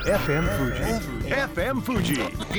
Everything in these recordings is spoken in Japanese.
FM Fuji FM Fuji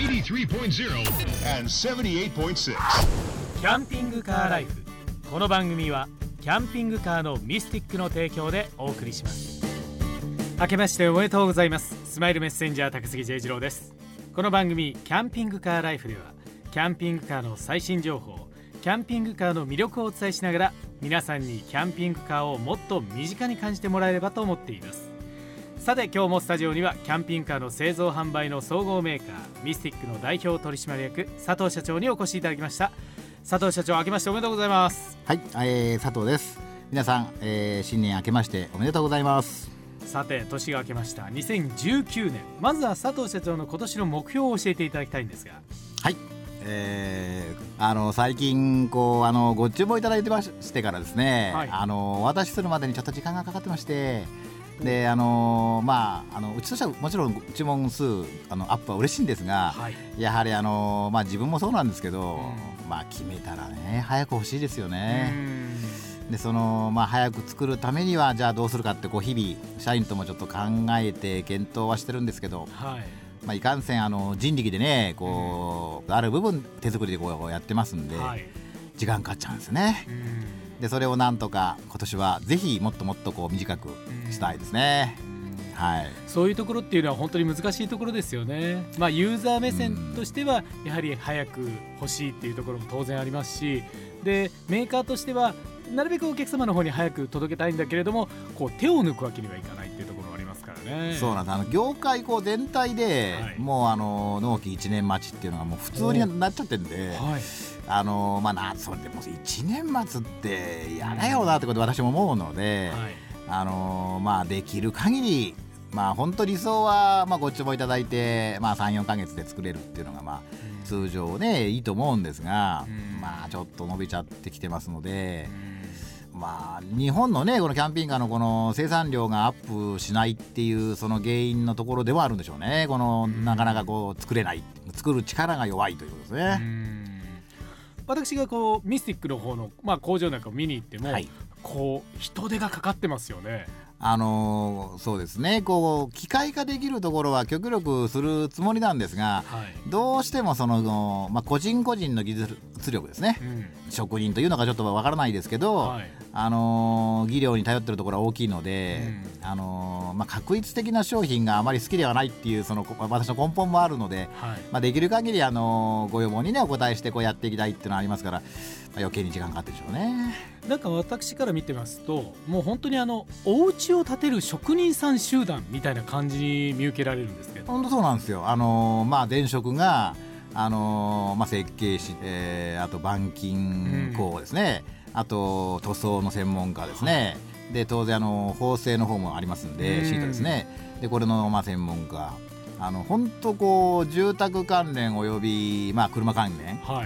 83.0 and 78.6 キャンピングカーライフ。この番組はキャンピングカーのミスティックの提供でお送りします。明けましておめでとうございます。スマイルメッセンジャー高杉J次郎です。この番組キャンピングカーライフではキャンピングカーの最新情報、キャンピングカーの魅力をお伝えしながら皆さんにキャンピングカーをもっと身近に感じてもらえればと思っています。さて今日もスタジオにはキャンピングカーの製造販売の総合メーカーミスティックの代表取締役佐藤社長にお越しいただきました。佐藤社長、明けましておめでとうございます。 はい、佐藤です。皆さん、新年明けましておめでとうございます。 さて年が明けました2019年、まずは佐藤社長の今年の目標を教えていただきたいんですが。 はい、最近ご注文いただいてましてからですね、はい、お渡しするまでにちょっと時間がかかってまして、でうちとしてはもちろん注文数アップは嬉しいんですが、はい、やはり自分もそうなんですけど、決めたらね早く欲しいですよね。で早く作るためにはじゃあどうするかって日々社員ともちょっと考えて検討はしてるんですけど、はい、いかんせん人力でねある部分手作りでやってますんで、はい、時間かかっちゃうんですね。でそれをなんとか今年はぜひもっともっと短くしたいですね。はい、そういうところっていうのは本当に難しいところですよね。ユーザー目線としてはやはり早く欲しいっていうところも当然ありますし、でメーカーとしてはなるべくお客様の方に早く届けたいんだけれども手を抜くわけにはいかないっていうところがありますからね。そうなんです。業界全体で、はい、もう納期1年待ちっていうのがもう普通になっちゃってるんで、はい、それでも1年待つって嫌だよなってこと私も思うので、はい、できる限り本当理想はご注文いただいて、3、4ヶ月で作れるっていうのが通常ねいいと思うんですが、ちょっと伸びちゃってきてますので、日本のねこのキャンピングカーのこの生産量がアップしないっていうその原因のところではあるんでしょうね。なかなか作れない、作る力が弱いということですね。 私がミスティックの方の、工場なんかを見に行っても、はい、人手がかかってますよね。そうですね。機械化できるところは極力するつもりなんですが、はい、どうしても個人個人の技術力ですね、職人というのがちょっとわからないですけど、はい、技量に頼ってるところは大きいので、確一的な商品があまり好きではないっていう私の根本もあるので、はい、できる限りご要望にねお答えしてやっていきたいっていうのはありますから、余計に時間かかってるでしょうね。 なんか私から見てますともう本当にお家を建てる職人さん集団みたいな感じに見受けられるんですけど。 本当そうなんですよ。前職が設計士、あと板金工ですね、あと塗装の専門家ですね、はい、で当然縫製の方もありますんで、シートですね。でこれの専門家、本当住宅関連および、車関連、はい、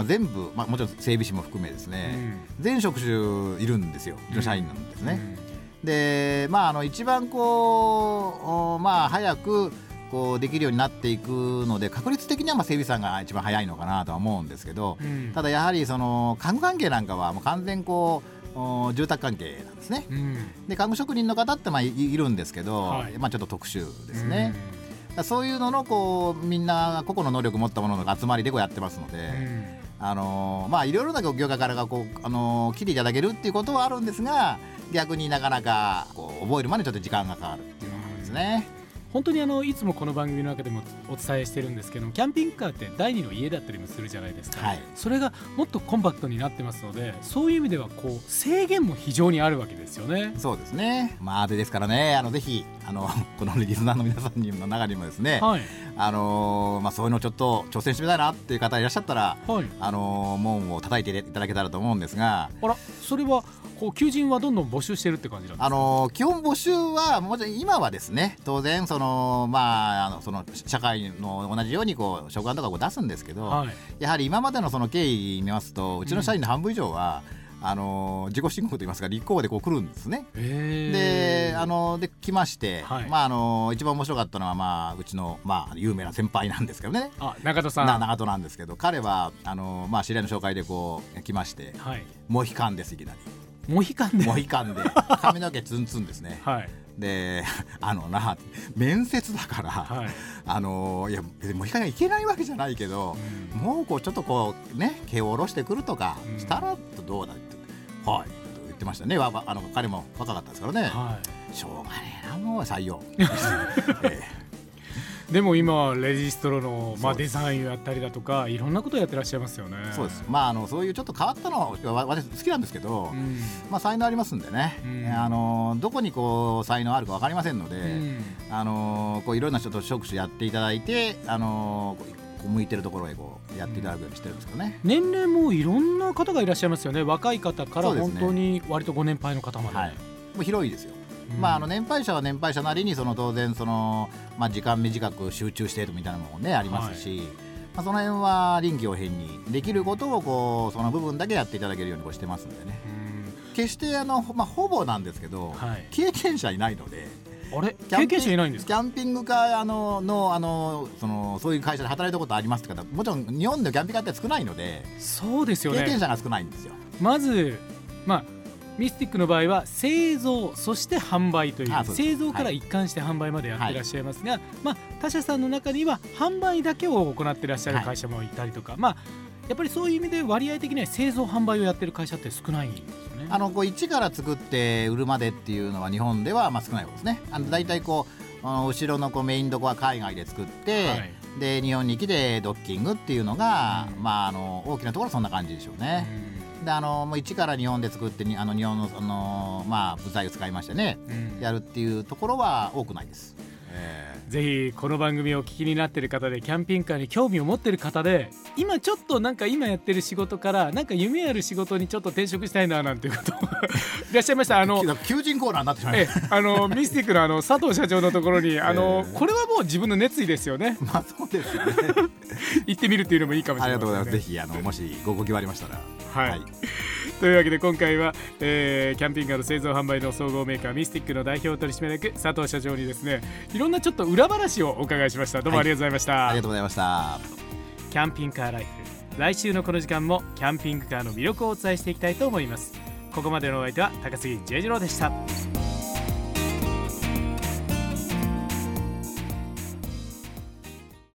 全部、もちろん整備士も含めですね、全職種いるんですよ。うちの社員なんですね。で一番早くできるようになっていくので確率的には整備士さんが一番早いのかなとは思うんですけど、ただやはり家具関係なんかはもう完全住宅関係なんですね。で家具職人の方っているんですけど、はい、ちょっと特殊ですね。そういうののみんな個々の能力を持ったものの集まりでやってますので、いろいろな業界からが来ていただけるっていうことはあるんですが、逆になかなか覚えるまでちょっと時間がかかるっていうのがあるんですね。 本当にいつもこの番組の中でもお伝えしてるんですけど、キャンピングカーって第二の家だったりもするじゃないですか、はい、それがもっとコンパクトになってますので、そういう意味では制限も非常にあるわけですよね。 そうですね。ですからね、ぜひこのリスナーの皆さんの中にもですね、はい、そういうのちょっと挑戦してみたいなっていう方いらっしゃったら、はい、門を叩いていただけたらと思うんですが。 それは求人はどんどん募集してるって感じなんですか？ 基本募集はもちろん今はですね、当然社会の同じように職案とか出すんですけど、はい、やはり今までの経緯見ますと、うちの社員の半分以上は、自己申告といいますか立候補で来るんですね。で来まして、はい、一番面白かったのは、うちの、有名な先輩なんですけどね、 中戸なんですけど、彼は知り合いの紹介で来まして、はい、モヒカンです。いきなりモヒカンで髪の毛ツンツンですね、はい、 で面接だから、はい、いや別にもういけないわけじゃないけど、もうこうちょっとこうね毛を下ろしてくるとかしたらどうだって、はい言ってましたね。彼も若かったですからね、はい、しょうがねえなもう採用でも今レジストロの、デザインをやったりだとかいろんなことをやってらっしゃいますよね。 そうです。そういうちょっと変わったの私好きなんですけど、才能ありますんでね、どこにこう才能あるか分かりませんので、こういろんな人と職種やっていただいて、向いてるところへこうやっていただくようにしてるんですけどね。 年齢もいろんな方がいらっしゃいますよね。若い方から本当に割とご年配の方まで、はい、 もう広いですよ。年配者は年配者なりに当然時間短く集中しているみたいなのもねありますし、その辺は臨機応変にできることをその部分だけやっていただけるようにしてますんでね。決してほぼなんですけど、はい、経験者いないので。 あれ経験者いないんですか？ キャンピングカーそういう会社で働いたことありますって方、もちろん日本でキャンピングカーって少ないので、 そうですよね、 経験者が少ないんですよ。 まずミスティックの場合は製造そして販売という、製造から一貫して販売までやってらっしゃいますが、他社さんの中には販売だけを行ってらっしゃる会社もいたりとか、やっぱりそういう意味で割合的には製造販売をやってる会社って少ないんですよね。 一から作って売るまでっていうのは日本では少ない方ですね。だいたい後ろのメインどこは海外で作って、はい、で日本に来てドッキングっていうのが、大きなところはそんな感じでしょうね。でもう一から日本で作って日本の部材を使いましてね、やるっていうところは多くないです。 ぜひこの番組をお聞きになっている方でキャンピングカーに興味を持っている方で、今ちょっと今やってる仕事から夢ある仕事にちょっと転職したいななんていう方いらっしゃいました。 求人コーナーになってしまいましたミスティックの佐藤社長のところにこれはもう自分の熱意ですよね。 そうですね行ってみるっていうのもいいかもしれないですね。 ありがとうございます。ぜひもしご興味ありましたら、 はいというわけで今回は、キャンピングカーの製造販売の総合メーカーミスティックの代表取締役佐藤社長にですね、いろんなちょっと裏話をお伺いしました。どうもありがとうございました。 ありがとうございました。 キャンピングカーライフ、来週のこの時間もキャンピングカーの魅力をお伝えしていきたいと思います。ここまでのお相手は高杉J次郎でした。